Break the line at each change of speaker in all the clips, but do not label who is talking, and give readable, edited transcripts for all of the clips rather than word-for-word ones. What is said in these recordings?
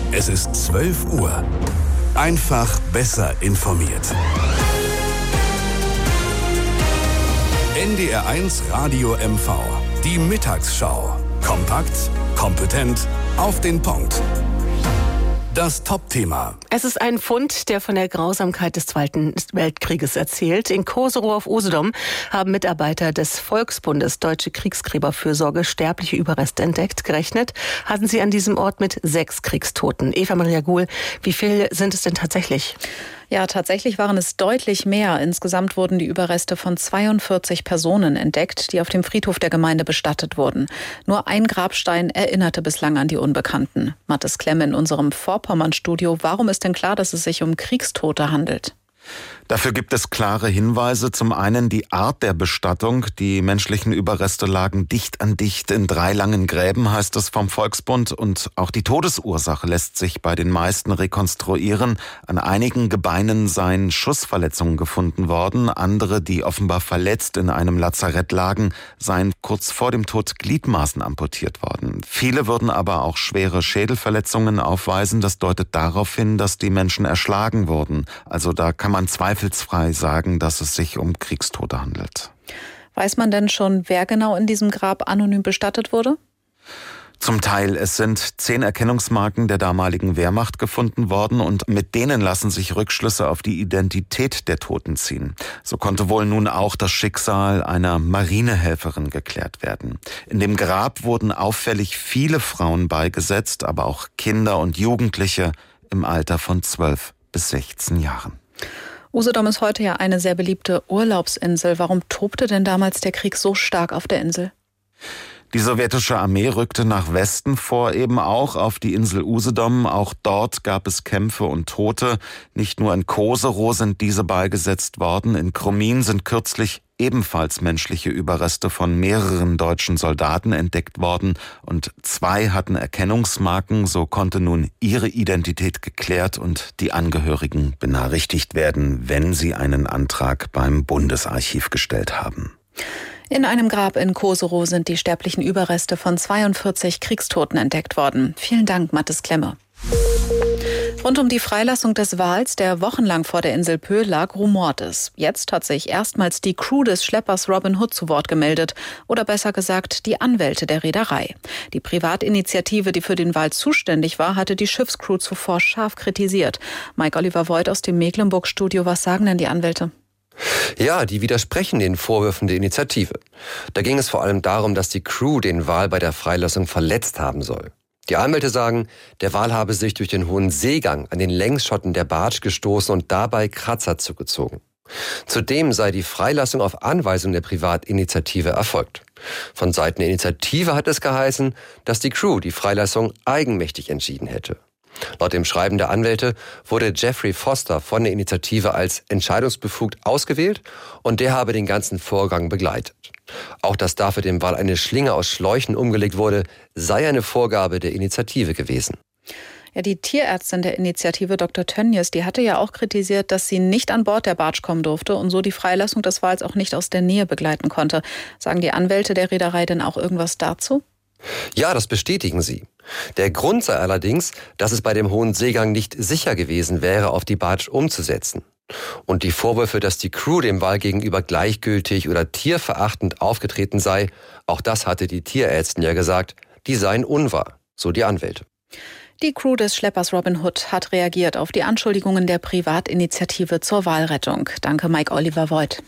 Es ist 12 Uhr. Einfach besser informiert. NDR1 Radio MV. Die Mittagsschau. Kompakt, kompetent, auf den Punkt. Das Top-Thema.
Es ist ein Fund, der von der Grausamkeit des Zweiten Weltkrieges erzählt. In Koserow auf Usedom haben Mitarbeiter des Volksbundes Deutsche Kriegsgräberfürsorge sterbliche Überreste entdeckt. Gerechnet hatten sie an diesem Ort mit 6 Kriegstoten. Eva Maria Guhl, wie viel sind es denn tatsächlich?
Ja, tatsächlich waren es deutlich mehr. Insgesamt wurden die Überreste von 42 Personen entdeckt, die auf dem Friedhof der Gemeinde bestattet wurden. Nur ein Grabstein erinnerte bislang an die Unbekannten. Mathis Klemm in unserem Vorpommern-Studio. Warum ist denn klar, dass es sich um Kriegstote handelt?
Dafür gibt es klare Hinweise. Zum einen die Art der Bestattung. Die menschlichen Überreste lagen dicht an dicht in 3 langen Gräben, heißt es vom Volksbund. Und auch die Todesursache lässt sich bei den meisten rekonstruieren. An einigen Gebeinen seien Schussverletzungen gefunden worden. Andere, die offenbar verletzt in einem Lazarett lagen, seien kurz vor dem Tod Gliedmaßen amputiert worden. Viele würden aber auch schwere Schädelverletzungen aufweisen. Das deutet darauf hin, dass die Menschen erschlagen wurden. Also da kann man zweifelsfrei sagen, dass es sich um Kriegstote handelt.
Weiß man denn schon, wer genau in diesem Grab anonym bestattet wurde?
Zum Teil. Es sind 10 Erkennungsmarken der damaligen Wehrmacht gefunden worden und mit denen lassen sich Rückschlüsse auf die Identität der Toten ziehen. So konnte wohl nun auch das Schicksal einer Marinehelferin geklärt werden. In dem Grab wurden auffällig viele Frauen beigesetzt, aber auch Kinder und Jugendliche im Alter von 12 bis 16 Jahren.
Usedom ist heute ja eine sehr beliebte Urlaubsinsel. Warum tobte denn damals der Krieg so stark auf der Insel?
Die sowjetische Armee rückte nach Westen vor, eben auch auf die Insel Usedom. Auch dort gab es Kämpfe und Tote. Nicht nur in Koserow sind diese beigesetzt worden. In Chromin sind kürzlich ebenfalls menschliche Überreste von mehreren deutschen Soldaten entdeckt worden. Und 2 hatten Erkennungsmarken. So konnte nun ihre Identität geklärt und die Angehörigen benachrichtigt werden, wenn sie einen Antrag beim Bundesarchiv gestellt haben.
In einem Grab in Koserow sind die sterblichen Überreste von 42 Kriegstoten entdeckt worden. Vielen Dank, Mathis Klemme. Rund um die Freilassung des Wals, der wochenlang vor der Insel Pöhl lag, rumort es. Jetzt hat sich erstmals die Crew des Schleppers Robin Hood zu Wort gemeldet. Oder besser gesagt, die Anwälte der Reederei. Die Privatinitiative, die für den Wal zuständig war, hatte die Schiffscrew zuvor scharf kritisiert. Mike Oliver Voigt aus dem Mecklenburg-Studio. Was sagen denn die Anwälte?
Ja, die widersprechen den Vorwürfen der Initiative. Da ging es vor allem darum, dass die Crew den Wal bei der Freilassung verletzt haben soll. Die Anwälte sagen, der Wal habe sich durch den hohen Seegang an den Längsschotten der Barge gestoßen und dabei Kratzer zugezogen. Zudem sei die Freilassung auf Anweisung der Privatinitiative erfolgt. Von Seiten der Initiative hat es geheißen, dass die Crew die Freilassung eigenmächtig entschieden hätte. Laut dem Schreiben der Anwälte wurde Jeffrey Foster von der Initiative als entscheidungsbefugt ausgewählt und der habe den ganzen Vorgang begleitet. Auch dass dafür dem Wal eine Schlinge aus Schläuchen umgelegt wurde, sei eine Vorgabe der Initiative gewesen.
Ja, die Tierärztin der Initiative, Dr. Tönnies, die hatte ja auch kritisiert, dass sie nicht an Bord der Barge kommen durfte und so die Freilassung des Wals auch nicht aus der Nähe begleiten konnte. Sagen die Anwälte der Reederei denn auch irgendwas dazu?
Ja, das bestätigen sie. Der Grund sei allerdings, dass es bei dem hohen Seegang nicht sicher gewesen wäre, auf die Barge umzusetzen. Und die Vorwürfe, dass die Crew dem Wal gegenüber gleichgültig oder tierverachtend aufgetreten sei, auch das hatte die Tierärztin ja gesagt, die seien unwahr, so die Anwälte.
Die Crew des Schleppers Robin Hood hat reagiert auf die Anschuldigungen der Privatinitiative zur Walrettung. Danke, Mike Oliver Voigt.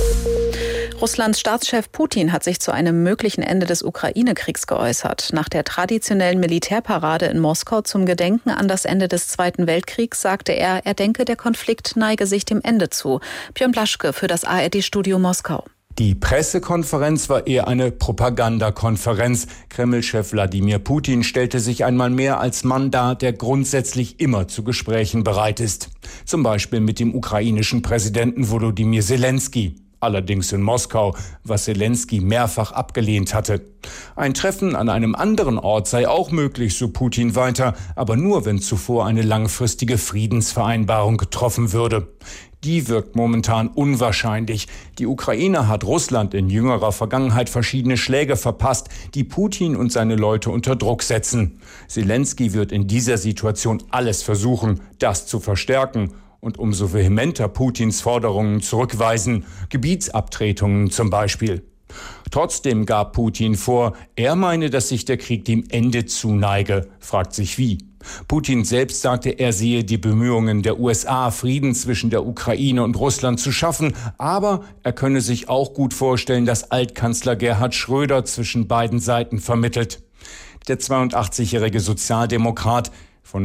Russlands Staatschef Putin hat sich zu einem möglichen Ende des Ukraine-Kriegs geäußert. Nach der traditionellen Militärparade in Moskau zum Gedenken an das Ende des Zweiten Weltkriegs sagte er, er denke, der Konflikt neige sich dem Ende zu. Björn Blaschke für das ARD-Studio Moskau.
Die Pressekonferenz war eher eine Propagandakonferenz. Kreml-Chef Wladimir Putin stellte sich einmal mehr als Mann dar, der grundsätzlich immer zu Gesprächen bereit ist. Zum Beispiel mit dem ukrainischen Präsidenten Volodymyr Zelensky. allerdings in Moskau, was Selenskyj mehrfach abgelehnt hatte. Ein Treffen an einem anderen Ort sei auch möglich, so Putin weiter, aber nur, wenn zuvor eine langfristige Friedensvereinbarung getroffen würde. Die wirkt momentan unwahrscheinlich. Die Ukraine hat Russland in jüngerer Vergangenheit verschiedene Schläge verpasst, die Putin und seine Leute unter Druck setzen. Selenskyj wird in dieser Situation alles versuchen, das zu verstärken und umso vehementer Putins Forderungen zurückweisen, Gebietsabtretungen zum Beispiel. Trotzdem gab Putin vor, er meine, dass sich der Krieg dem Ende zuneige, fragt sich wie. Putin selbst sagte, er sehe die Bemühungen der USA, Frieden zwischen der Ukraine und Russland zu schaffen, aber er könne sich auch gut vorstellen, dass Altkanzler Gerhard Schröder zwischen beiden Seiten vermittelt. Der 82-jährige Sozialdemokrat, von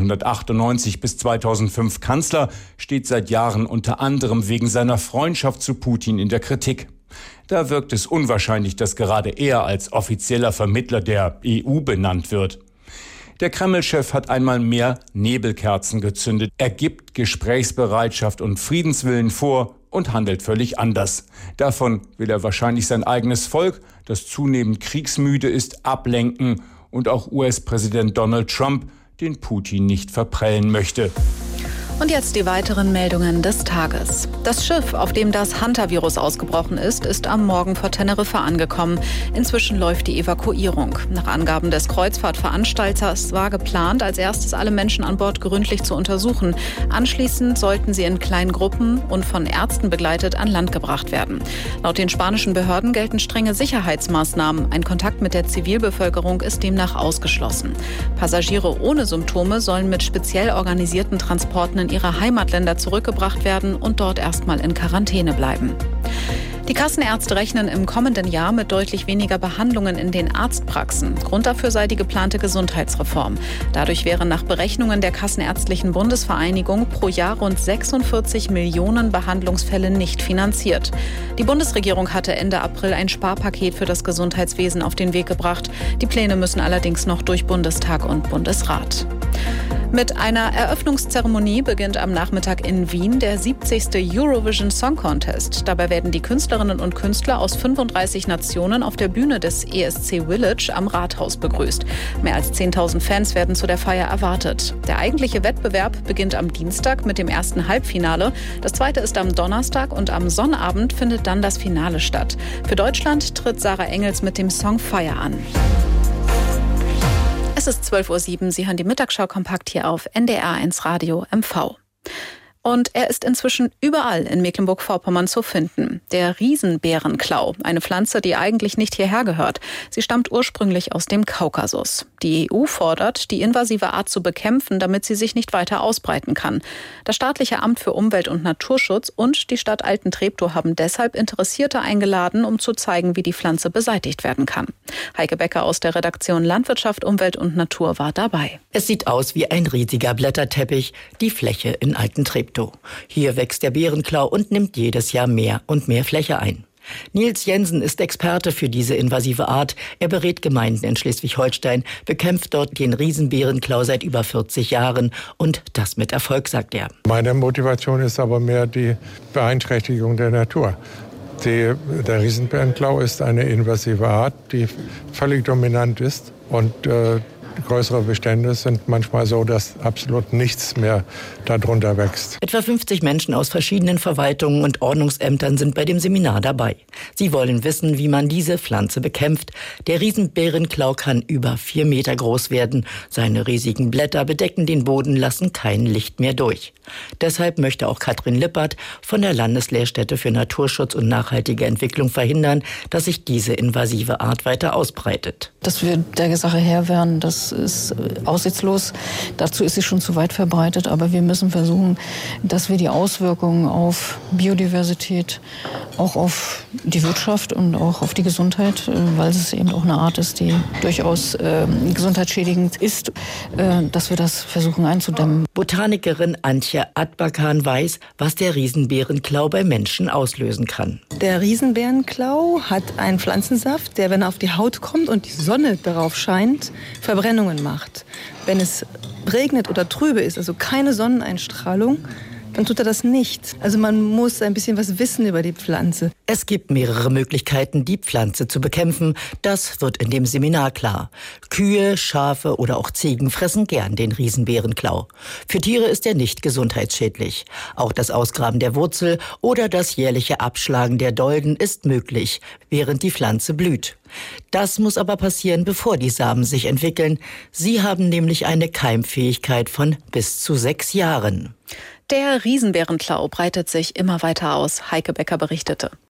1998 bis 2005 Kanzler, steht seit Jahren unter anderem wegen seiner Freundschaft zu Putin in der Kritik. Da wirkt es unwahrscheinlich, dass gerade er als offizieller Vermittler der EU benannt wird. Der Kreml-Chef hat einmal mehr Nebelkerzen gezündet. Er gibt Gesprächsbereitschaft und Friedenswillen vor und handelt völlig anders. Davon will er wahrscheinlich sein eigenes Volk, das zunehmend kriegsmüde ist, ablenken und auch US-Präsident Donald Trump, den Putin nicht verprellen möchte.
Und jetzt die weiteren Meldungen des Tages. Das Schiff, auf dem das Hantavirus ausgebrochen ist, ist am Morgen vor Teneriffa angekommen. Inzwischen läuft die Evakuierung. Nach Angaben des Kreuzfahrtveranstalters war geplant, als erstes alle Menschen an Bord gründlich zu untersuchen. Anschließend sollten sie in kleinen Gruppen und von Ärzten begleitet an Land gebracht werden. Laut den spanischen Behörden gelten strenge Sicherheitsmaßnahmen. Ein Kontakt mit der Zivilbevölkerung ist demnach ausgeschlossen. Passagiere ohne Symptome sollen mit speziell organisierten Transporten in ihre Heimatländer zurückgebracht werden und dort erstmal in Quarantäne bleiben. Die Kassenärzte rechnen im kommenden Jahr mit deutlich weniger Behandlungen in den Arztpraxen. Grund dafür sei die geplante Gesundheitsreform. Dadurch wären nach Berechnungen der Kassenärztlichen Bundesvereinigung pro Jahr rund 46 Millionen Behandlungsfälle nicht finanziert. Die Bundesregierung hatte Ende April ein Sparpaket für das Gesundheitswesen auf den Weg gebracht. Die Pläne müssen allerdings noch durch Bundestag und Bundesrat. Mit einer Eröffnungszeremonie beginnt am Nachmittag in Wien der 70. Eurovision Song Contest. Dabei werden die Künstlerinnen und Künstler aus 35 Nationen auf der Bühne des ESC Village am Rathaus begrüßt. Mehr als 10.000 Fans werden zu der Feier erwartet. Der eigentliche Wettbewerb beginnt am Dienstag mit dem ersten Halbfinale. Das zweite ist am Donnerstag und am Sonnabend findet dann das Finale statt. Für Deutschland tritt Sarah Engels mit dem Song Fire an. Es ist 12.07 Uhr. Sie hören die Mittagsschau kompakt hier auf NDR1 Radio MV. Und er ist inzwischen überall in Mecklenburg-Vorpommern zu finden. Der Riesenbärenklau, eine Pflanze, die eigentlich nicht hierher gehört. Sie stammt ursprünglich aus dem Kaukasus. Die EU fordert, die invasive Art zu bekämpfen, damit sie sich nicht weiter ausbreiten kann. Das staatliche Amt für Umwelt- und Naturschutz und die Stadt Altentreptow haben deshalb Interessierte eingeladen, um zu zeigen, wie die Pflanze beseitigt werden kann. Heike Becker aus der Redaktion Landwirtschaft, Umwelt und Natur war dabei.
Es sieht aus wie ein riesiger Blätterteppich, die Fläche in Altentreptow. Hier wächst der Bärenklau und nimmt jedes Jahr mehr und mehr Fläche ein. Nils Jensen ist Experte für diese invasive Art. Er berät Gemeinden in Schleswig-Holstein, bekämpft dort den Riesenbärenklau seit über 40 Jahren und das mit Erfolg, sagt er.
Meine Motivation ist aber mehr die Beeinträchtigung der Natur. Der Riesenbärenklau ist eine invasive Art, die völlig dominant ist und größere Bestände sind manchmal so, dass absolut nichts mehr darunter wächst.
Etwa 50 Menschen aus verschiedenen Verwaltungen und Ordnungsämtern sind bei dem Seminar dabei. Sie wollen wissen, wie man diese Pflanze bekämpft. Der Riesenbärenklau kann über 4 Meter groß werden. Seine riesigen Blätter bedecken den Boden, lassen kein Licht mehr durch. Deshalb möchte auch Katrin Lippert von der Landeslehrstätte für Naturschutz und nachhaltige Entwicklung verhindern, dass sich diese invasive Art weiter ausbreitet.
Dass wir der Sache Herr werden, das ist aussichtslos. Dazu ist sie schon zu weit verbreitet. Aber wir müssen versuchen, dass wir die Auswirkungen auf Biodiversität, auch auf die Wirtschaft und auch auf die Gesundheit, weil es eben auch eine Art ist, die durchaus gesundheitsschädigend ist, dass wir das versuchen einzudämmen.
Botanikerin Antje Atbakan weiß, was der Riesenbärenklau bei Menschen auslösen kann.
Der Riesenbärenklau hat einen Pflanzensaft, der, wenn er auf die Haut kommt und die Sonne darauf scheint, Verbrennungen macht. Wenn es regnet oder trübe ist, also keine Sonneneinstrahlung, dann tut er das nicht. Also man muss ein bisschen was wissen über die Pflanze.
Es gibt mehrere Möglichkeiten, die Pflanze zu bekämpfen. Das wird in dem Seminar klar. Kühe, Schafe oder auch Ziegen fressen gern den Riesenbeerenklau. Für Tiere ist er nicht gesundheitsschädlich. Auch das Ausgraben der Wurzel oder das jährliche Abschlagen der Dolden ist möglich, während die Pflanze blüht. Das muss aber passieren, bevor die Samen sich entwickeln. Sie haben nämlich eine Keimfähigkeit von bis zu 6 Jahren.
Der Riesenbeerenklau breitet sich immer weiter aus, Heike Becker berichtete.